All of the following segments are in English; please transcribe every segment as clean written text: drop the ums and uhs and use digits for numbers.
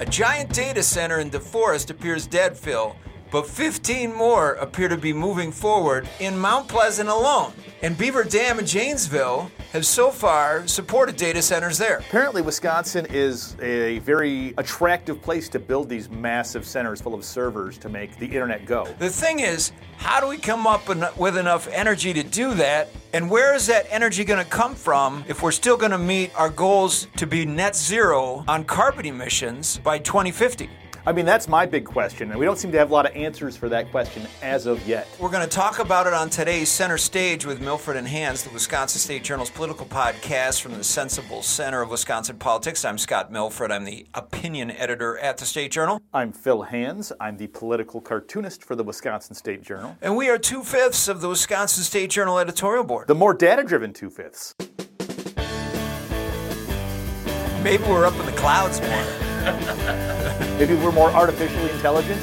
A giant data center in DeForest appears dead, Phil, but 15 more appear to be moving forward in Mount Pleasant alone. And Beaver Dam and Janesville have so far supported data centers there. Apparently, Wisconsin is a very attractive place to build these massive centers full of servers to make the internet go. The thing is, how do we come up with enough energy to do that? And where is that energy going to come from if we're still going to meet our goals to be net zero on carbon emissions by 2050? I mean, that's my big question, and we don't seem to have a lot of answers for that question as of yet. We're going to talk about it on today's Center Stage with Milford and Hands, the Wisconsin State Journal's political podcast from the Sensible Center of Wisconsin Politics. I'm Scott Milford. I'm the opinion editor at the State Journal. I'm Phil Hands. I'm the political cartoonist for the Wisconsin State Journal. And we are 2/5 of the Wisconsin State Journal editorial board. The more data-driven 2/5. Maybe we're up in the clouds more. Maybe we're more artificially intelligent.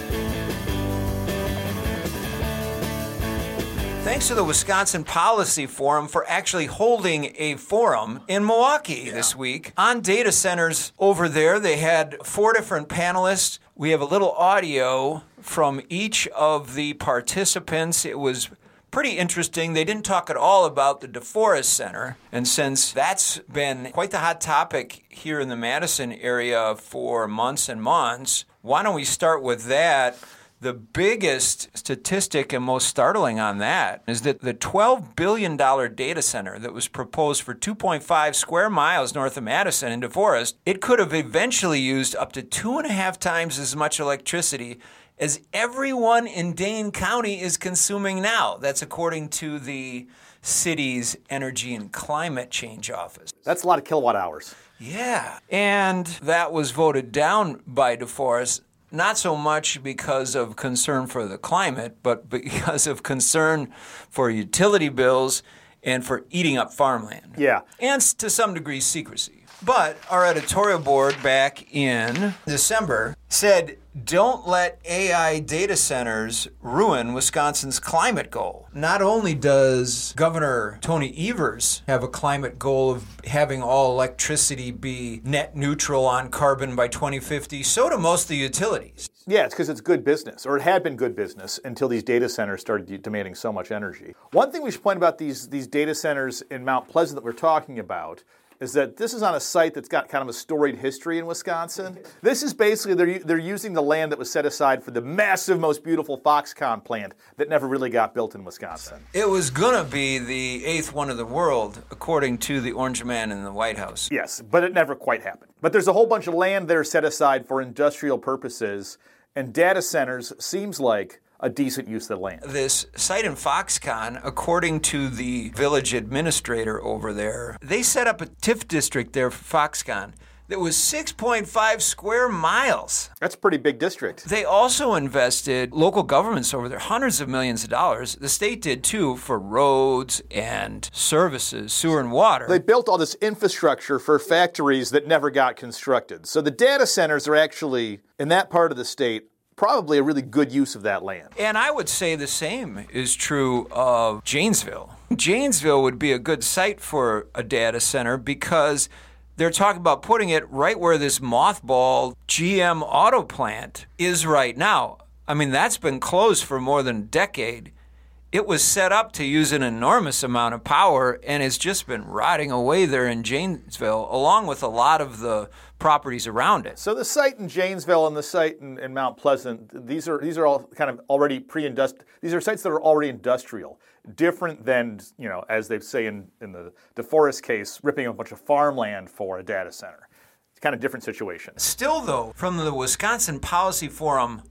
Thanks to the Wisconsin Policy Forum for actually holding a forum in Milwaukee this week on data centers over there. They had 4 different panelists. We have a little audio from each of the participants. It was pretty interesting. They didn't talk at all about the DeForest Center, and since that's been quite the hot topic here in the Madison area for months and months, why don't we start with that? The biggest statistic and most startling on that is that the $12 billion data center that was proposed for 2.5 square miles north of Madison in DeForest, it could have eventually used up to 2.5 times as much electricity as everyone in Dane County is consuming now. That's according to the city's Energy and Climate Change Office. That's a lot of kilowatt hours. Yeah. And that was voted down by DeForest, not so much because of concern for the climate, but because of concern for utility bills and for eating up farmland. Yeah. And to some degree, secrecy. But our editorial board back in December said, don't let AI data centers ruin Wisconsin's climate goal. Not only does Governor Tony Evers have a climate goal of having all electricity be net neutral on carbon by 2050, so do most of the utilities. Yeah, it's because it's good business, or it had been good business until these data centers started demanding so much energy. One thing we should point about these data centers in Mount Pleasant that we're talking about is that this is on a site that's got kind of a storied history in Wisconsin. This is basically, they're using the land that was set aside for the massive, most beautiful Foxconn plant that never really got built in Wisconsin. It was going to be the 8th one of the world, according to the Orange Man in the White House. Yes, but it never quite happened. But there's a whole bunch of land there set aside for industrial purposes, and data centers seems like a decent use of the land. This site in Foxconn, according to the village administrator over there, they set up a TIF district there for Foxconn that was 6.5 square miles. That's a pretty big district. They also invested, local governments over there, hundreds of millions of dollars. The state did too, for roads and services, sewer and water. They built all this infrastructure for factories that never got constructed. So the data centers are actually, in that part of the state, probably a really good use of that land. And I would say the same is true of Janesville. Janesville would be a good site for a data center because they're talking about putting it right where this mothballed GM auto plant is right now. I mean, that's been closed for more than a decade. It was set up to use an enormous amount of power, and it's just been rotting away there in Janesville, along with a lot of the properties around it. So the site in Janesville and the site in Mount Pleasant, these are all kind of already pre-industrial. These are sites that are already industrial, different than, as they say in the DeForest case, ripping a bunch of farmland for a data center. It's kind of different situation. Still, though, from the Wisconsin Policy Forum,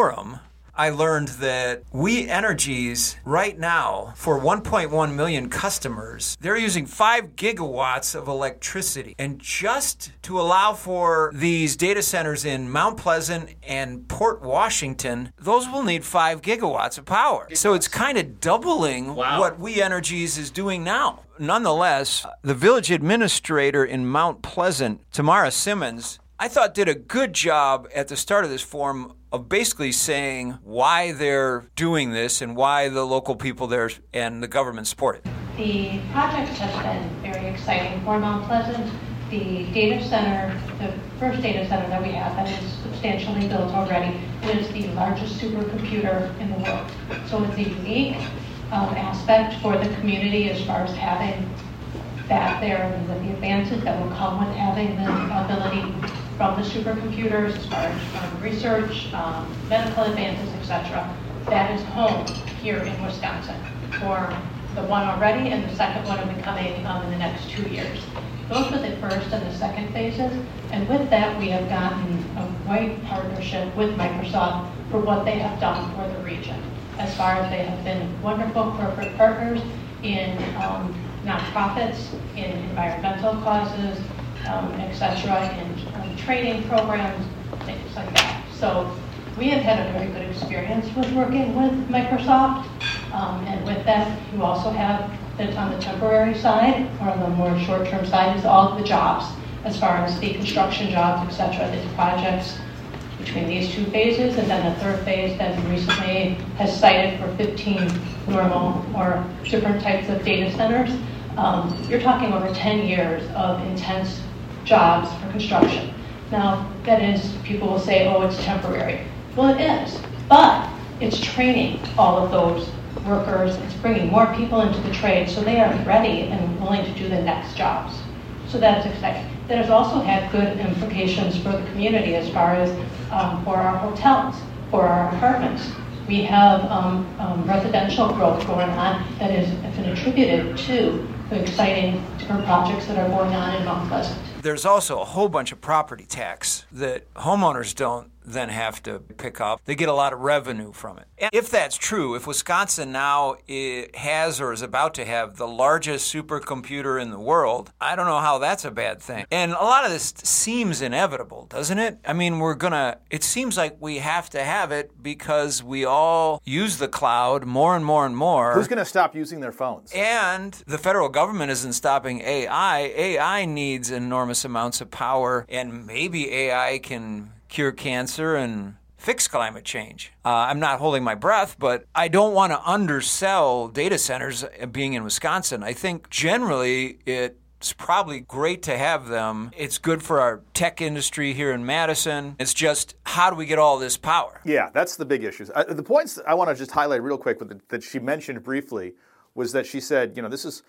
I learned that We Energies right now, for 1.1 million customers, they're using 5 gigawatts of electricity. And just to allow for these data centers in Mount Pleasant and Port Washington, those will need 5 gigawatts of power. So it's kind of doubling what We Energies is doing now. Nonetheless, the village administrator in Mount Pleasant, Tamara Simmons, I thought did a good job at the start of this forum of basically saying why they're doing this and why the local people there and the government support it. The project has been very exciting for Mount Pleasant. the data center, the first data center that we have that is substantially built already, is the largest supercomputer in the world. So it's a unique aspect for the community as far as having that there, and with the advances that will come with having the ability from the supercomputers as far as research, medical advances, etc. That is home here in Wisconsin for the one already, and the second one will be coming in the next 2 years. Those were the first and the second phases, and with that we have gotten a great partnership with Microsoft for what they have done for the region. As far as they have been wonderful corporate partners in nonprofits, in environmental causes, etc., in training programs, things like that. So we have had a very good experience with working with Microsoft, and with that, you also have that on the temporary side, or on the more short-term side, is all of the jobs, as far as the construction jobs, etc., these projects between these two phases, and then the third phase that recently has cited for 15 normal or different types of data centers. You're talking over 10 years of intense jobs for construction. Now, that is, people will say, oh, it's temporary. Well, it is, but it's training all of those workers. It's bringing more people into the trade so they are ready and willing to do the next jobs. So that's exciting. That has also had good implications for the community as far as for our hotels, for our apartments. We have residential growth going on that is been attributed to the exciting different projects that are going on in Mount Pleasant. There's also a whole bunch of property tax that homeowners don't then have to pick up. They get a lot of revenue from it. And if that's true, if Wisconsin now has or is about to have the largest supercomputer in the world, I don't know how that's a bad thing. And a lot of this seems inevitable, doesn't it? I mean, it seems like we have to have it because we all use the cloud more and more and more. Who's going to stop using their phones? And the federal government isn't stopping AI. AI needs enormous amounts of power, and maybe AI can cure cancer and fix climate change. I'm not holding my breath, but I don't want to undersell data centers being in Wisconsin. I think generally it's probably great to have them. It's good for our tech industry here in Madison. It's just, how do we get all this power? Yeah, that's the big issue. The points that I want to just highlight real quick that she mentioned briefly was that she said,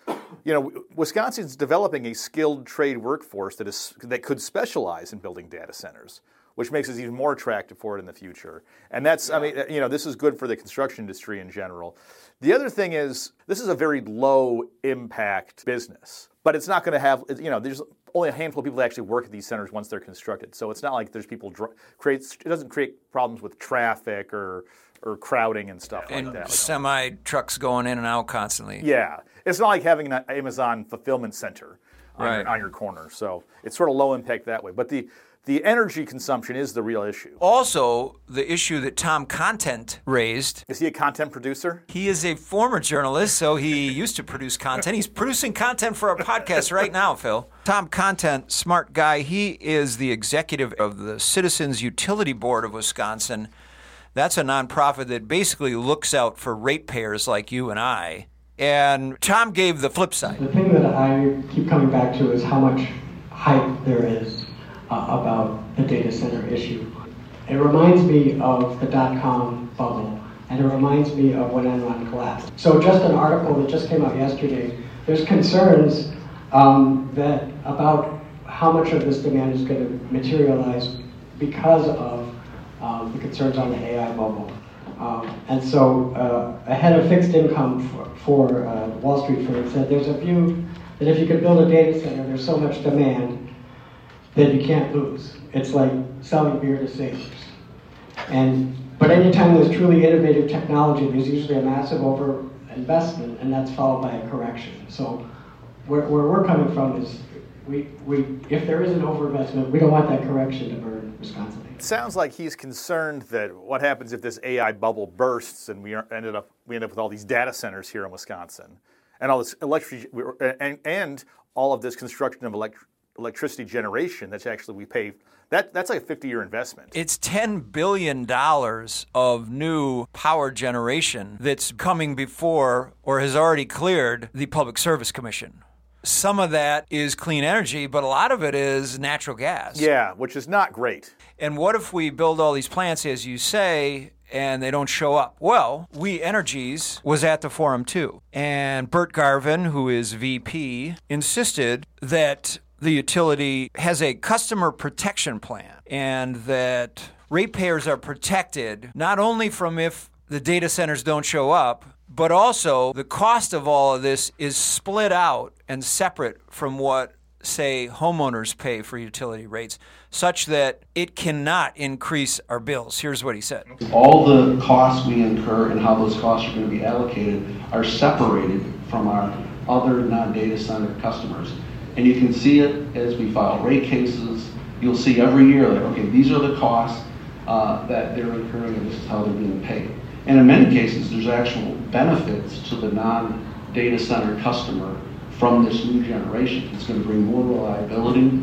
Wisconsin's developing a skilled trade workforce that could specialize in building data centers, which makes us even more attractive for it in the future. And that's, this is good for the construction industry in general. The other thing is, this is a very low impact business, but it's not going to have, there's only a handful of people that actually work at these centers once they're constructed. So it's not like there's people, it doesn't create problems with traffic or crowding and stuff like that. And semi trucks going in and out constantly. Yeah. It's not like having an Amazon fulfillment center on your corner. So it's sort of low impact that way. But the energy consumption is the real issue. Also, the issue that Tom Content raised. Is he a content producer? He is a former journalist, so he used to produce content. He's producing content for our podcast right now, Phil. Tom Content, smart guy. He is the executive of the Citizens Utility Board of Wisconsin. That's a nonprofit that basically looks out for ratepayers like you and I. And Tom gave the flip side. The thing that I keep coming back to is how much hype there is about the data center issue. It reminds me of the dot-com bubble, and it reminds me of when Enron collapsed. So just an article that just came out yesterday, there's concerns that about how much of this demand is going to materialize because of the concerns on the AI bubble. And so a head of fixed income for Wall Street firm said there's a view that if you could build a data center, there's so much demand that you can't lose. It's like selling beer to sailors. But anytime there's truly innovative technology, there's usually a massive overinvestment, and that's followed by a correction. So where we're coming from is if there is an overinvestment, we don't want that correction to burn Wisconsin. It sounds like he's concerned that what happens if this AI bubble bursts and we end up with all these data centers here in Wisconsin, and all this electricity and all of this construction of electricity generation that's actually we pay. That's like a 50-year investment. It's $10 billion of new power generation that's coming before or has already cleared the Public Service Commission. some of that is clean energy, but a lot of it is natural gas. Yeah, which is not great. And what if we build all these plants, as you say, and they don't show up? Well, We Energies was at the forum too. And Bert Garvin, who is VP, insisted that the utility has a customer protection plan and that ratepayers are protected not only from if the data centers don't show up, but also the cost of all of this is split out and separate from what, say, homeowners pay for utility rates, such that it cannot increase our bills. Here's what he said. All the costs we incur and how those costs are going to be allocated are separated from our other non-data center customers. And you can see it as we file rate cases. You'll see every year, like, okay, these are the costs that they're incurring and this is how they're being paid. And in many cases, there's actual benefits to the non-data center customer from this new generation. It's going to bring more reliability,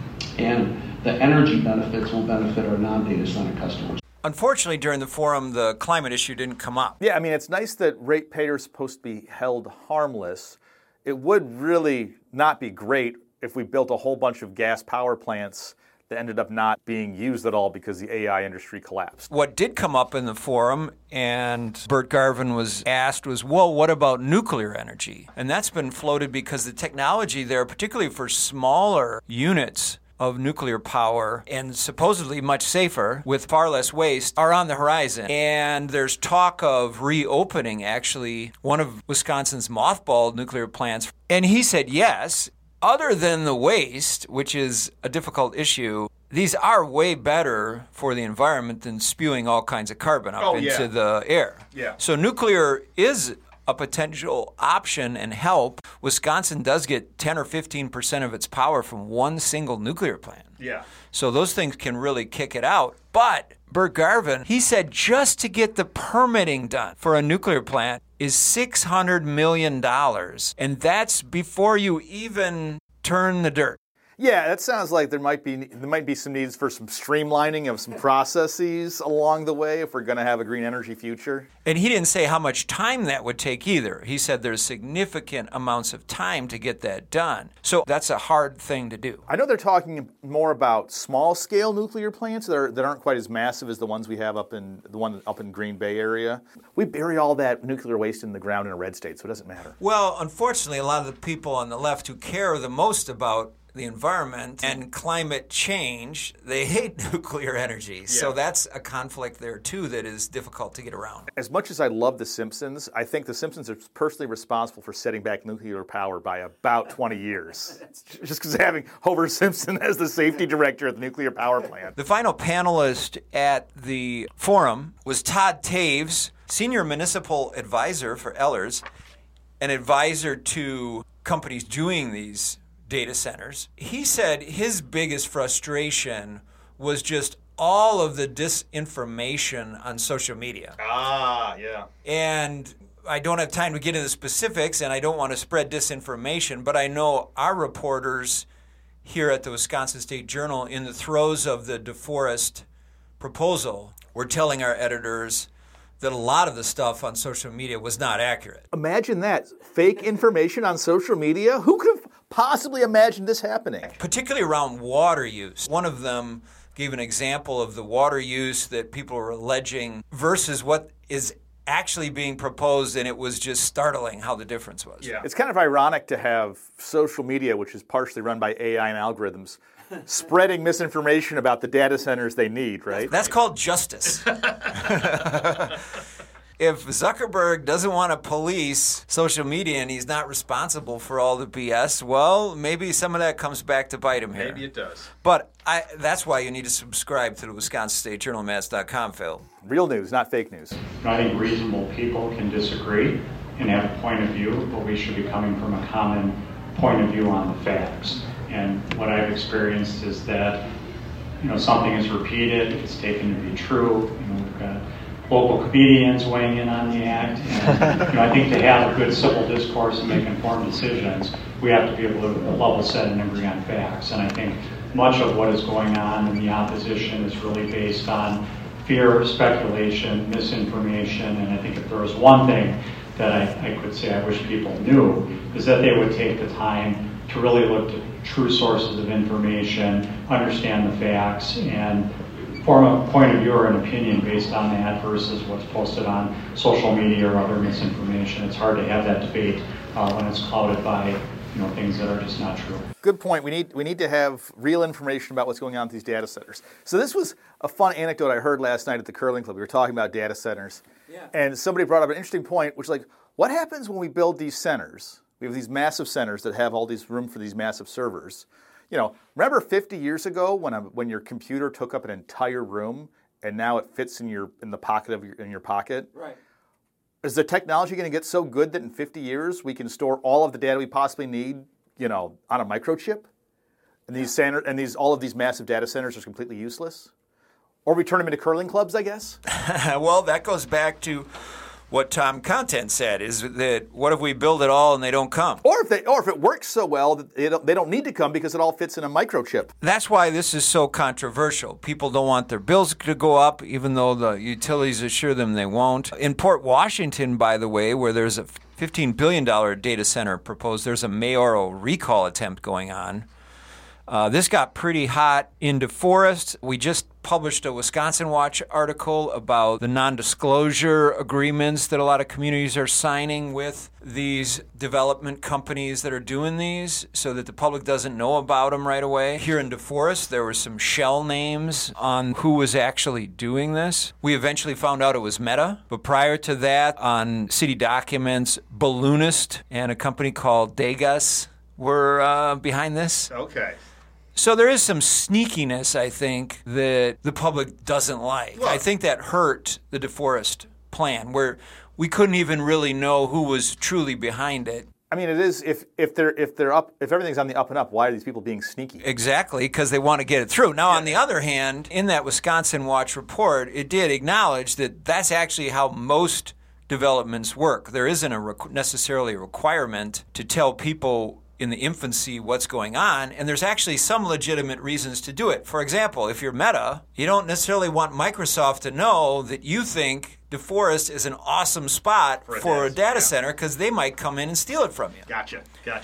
and the energy benefits will benefit our non-data center customers. Unfortunately, during the forum, the climate issue didn't come up. Yeah, I mean, it's nice that ratepayers are supposed to be held harmless. It would really not be great if we built a whole bunch of gas power plants that ended up not being used at all because the AI industry collapsed. What did come up in the forum, and Bert Garvin was asked, was, well, what about nuclear energy? And that's been floated because the technology there, particularly for smaller units of nuclear power and supposedly much safer with far less waste, are on the horizon. And there's talk of reopening, actually, one of Wisconsin's mothballed nuclear plants. And he said yes. Other than the waste, which is a difficult issue, these are way better for the environment than spewing all kinds of carbon up into the air. Yeah. So nuclear is a potential option and help. Wisconsin does get 10 or 15% of its power from one single nuclear plant. Yeah. So those things can really kick it out. But Bert Garvin, he said just to get the permitting done for a nuclear plant is $600 million. And that's before you even turn the dirt. Yeah, that sounds like there might be some needs for some streamlining of some processes along the way if we're going to have a green energy future. And he didn't say how much time that would take either. He said there's significant amounts of time to get that done. So that's a hard thing to do. I know they're talking more about small-scale nuclear plants that aren't quite as massive as the ones we have up in Green Bay area. We bury all that nuclear waste in the ground in a red state, so it doesn't matter. Well, unfortunately, a lot of the people on the left who care the most about the environment and climate change, they hate nuclear energy. Yeah. So that's a conflict there, too, that is difficult to get around. As much as I love The Simpsons, I think The Simpsons are personally responsible for setting back nuclear power by about 20 years. Just because of having Homer Simpson as the safety director at the nuclear power plant. The final panelist at the forum was Todd Taves, Senior Municipal Advisor for Ehlers, an advisor to companies doing these data centers. He said his biggest frustration was just all of the disinformation on social media. Yeah. And I don't have time to get into the specifics, and I don't want to spread disinformation, but I know our reporters here at the Wisconsin State Journal, in the throes of the DeForest proposal, were telling our editors that a lot of the stuff on social media was not accurate. Imagine that. Fake information on social media? Who could have possibly imagined this happening? Particularly around water use. One of them gave an example of the water use that people were alleging versus what is actually being proposed, and it was just startling how the difference was. Yeah. It's kind of ironic to have social media, which is partially run by AI and algorithms, spreading misinformation about the data centers they need, right? That's called justice. If Zuckerberg doesn't want to police social media and he's not responsible for all the BS, well, maybe some of that comes back to bite him here. Maybe it does. But that's why you need to subscribe to the Wisconsin State Journal, Mats.com, Phil. Real news, not fake news. I think reasonable people can disagree and have a point of view, but we should be coming from a common point of view on the facts. And what I've experienced is that, something is repeated, it's taken to be true. We've got local comedians weighing in on the act. And, I think to have a good civil discourse and make informed decisions, we have to be able to level set and agree on facts. And I think much of what is going on in the opposition is really based on fear, speculation, misinformation. And I think if there was one thing that I could say I wish people knew, is that they would take the time to really look to true sources of information, understand the facts, and form a point of view or an opinion based on that versus what's posted on social media or other misinformation. It's hard to have that debate when it's clouded by things that are just not true. Good point. We need to have real information about what's going on with these data centers. So this was a fun anecdote I heard last night at the curling club. We were talking about data centers, and somebody brought up an interesting point, which is like, what happens when we build these centers? We have these massive centers that have all these room for these massive servers. Remember 50 years ago when your computer took up an entire room and now it fits in the pocket of your pocket? Right. Is the technology going to get so good that in 50 years we can store all of the data we possibly need, on a microchip? And all of these massive data centers are completely useless? Or we turn them into curling clubs, I guess? Well, that goes back to what Tom Content said, is that what if we build it all and they don't come? Or if it works so well that they don't need to come because it all fits in a microchip. That's why this is so controversial. People don't want their bills to go up, even though the utilities assure them they won't. In Port Washington, by the way, where there's a $15 billion data center proposed, there's a mayoral recall attempt going on. This got pretty hot in DeForest. We just published a Wisconsin Watch article about the non-disclosure agreements that a lot of communities are signing with these development companies that are doing these so that the public doesn't know about them right away. Here in DeForest, there were some shell names on who was actually doing this. We eventually found out it was Meta, but prior to that, on city documents, Balloonist and a company called Degas were behind this. Okay. So there is some sneakiness, I think, that the public doesn't like. Look, I think that hurt the DeForest plan, where we couldn't even really know who was truly behind it. I mean, it is if everything's on the up and up, why are these people being sneaky? Exactly, because they want to get it through. Now, on the other hand, in that Wisconsin Watch report, it did acknowledge that that's actually how most developments work. There isn't necessarily a requirement to tell people in the infancy what's going on, and there's actually some legitimate reasons to do it. For example, if you're Meta, you don't necessarily want Microsoft to know that you think DeForest is an awesome spot for a data center, because they might come in and steal it from you. Gotcha.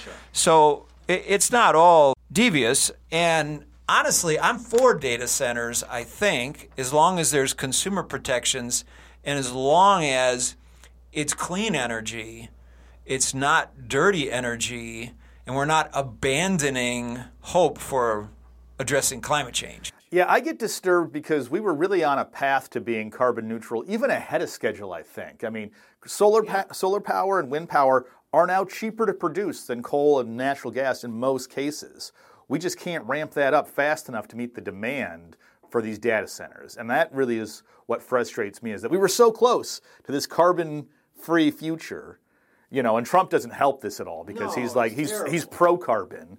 So it's not all devious, and honestly, I'm for data centers, I think, as long as there's consumer protections and as long as it's clean energy, it's not dirty energy, and we're not abandoning hope for addressing climate change. Yeah, I get disturbed because we were really on a path to being carbon neutral, even ahead of schedule, I think. I mean, solar power and wind power are now cheaper to produce than coal and natural gas in most cases. We just can't ramp that up fast enough to meet the demand for these data centers. And that really is what frustrates me, is that we were so close to this carbon-free future. And Trump doesn't help this at all because he's pro-carbon,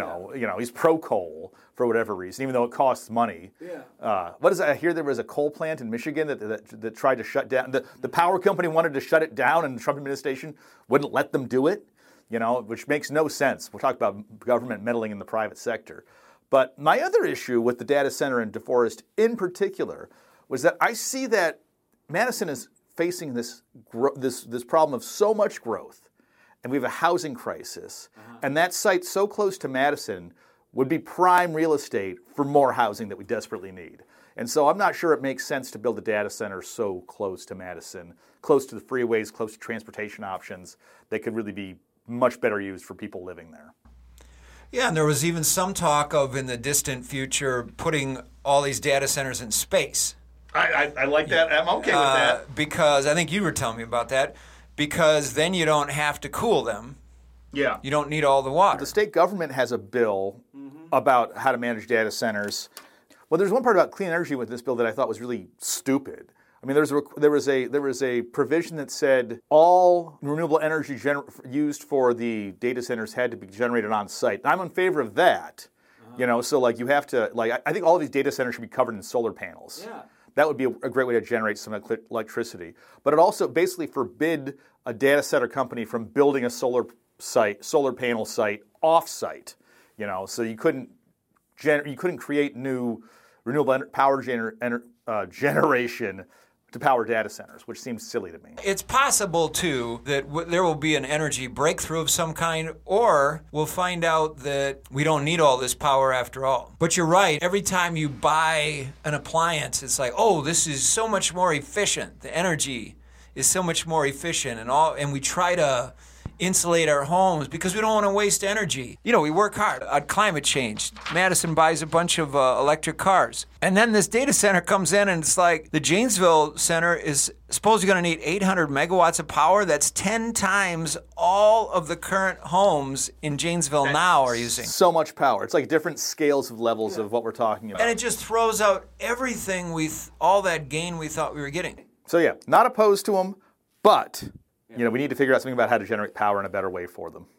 he's pro-coal for whatever reason, even though it costs money. Yeah. What is that? I hear there was a coal plant in Michigan that tried to shut down. The power company wanted to shut it down, and the Trump administration wouldn't let them do it, which makes no sense. We'll talk about government meddling in the private sector. But my other issue with the data center in DeForest in particular was that I see that Madison is facing this problem of so much growth, and we have a housing crisis, and that site so close to Madison would be prime real estate for more housing that we desperately need. And so I'm not sure it makes sense to build a data center so close to Madison, close to the freeways, close to transportation options that could really be much better used for people living there. Yeah, and there was even some talk of, in the distant future, putting all these data centers in space. I like that. I'm okay with that. Because I think you were telling me about that. Because then you don't have to cool them. Yeah. You don't need all the water. The state government has a bill about how to manage data centers. Well, there's one part about clean energy with this bill that I thought was really stupid. I mean, there was a provision that said all renewable energy used for the data centers had to be generated on site. I'm in favor of that. So you have to I think all of these data centers should be covered in solar panels. Yeah. That would be a great way to generate some electricity. But it also basically forbid a data center company from building a solar panel site off-site. So you couldn't create new renewable power generation to power data centers, which seems silly to me. It's possible, too, that there will be an energy breakthrough of some kind, or we'll find out that we don't need all this power after all. But you're right. Every time you buy an appliance, it's like, oh, this is so much more efficient. The energy is so much more efficient, and we try to insulate our homes because we don't want to waste energy. You know, we work hard on climate change. Madison buys a bunch of electric cars. And then this data center comes in and it's like the Janesville Center is supposedly going to need 800 megawatts of power. That's 10 times all of the current homes in Janesville now are using. So much power. It's like different scales of levels of what we're talking about. And it just throws out everything all that gain we thought we were getting. So yeah, not opposed to them, but we need to figure out something about how to generate power in a better way for them.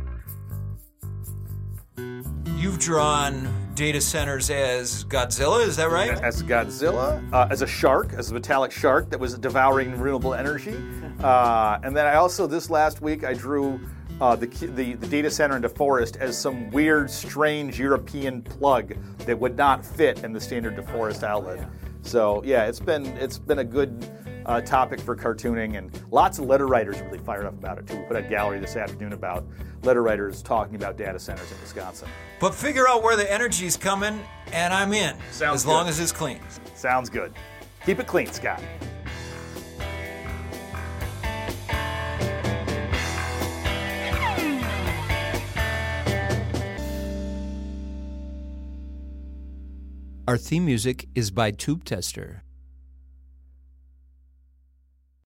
You've drawn data centers as Godzilla, is that right? As Godzilla, as a shark, as a metallic shark that was devouring renewable energy. And then I also, this last week, I drew the data center in DeForest as some weird, strange European plug that would not fit in the standard DeForest outlet. So yeah, it's been a good topic for cartooning, and lots of letter writers really fired up about it too. We put out a gallery this afternoon about letter writers talking about data centers in Wisconsin. But figure out where the energy's coming, and I'm in. Sounds as good. long as it's clean. Sounds good. Keep it clean, Scott. Our theme music is by Tube Tester.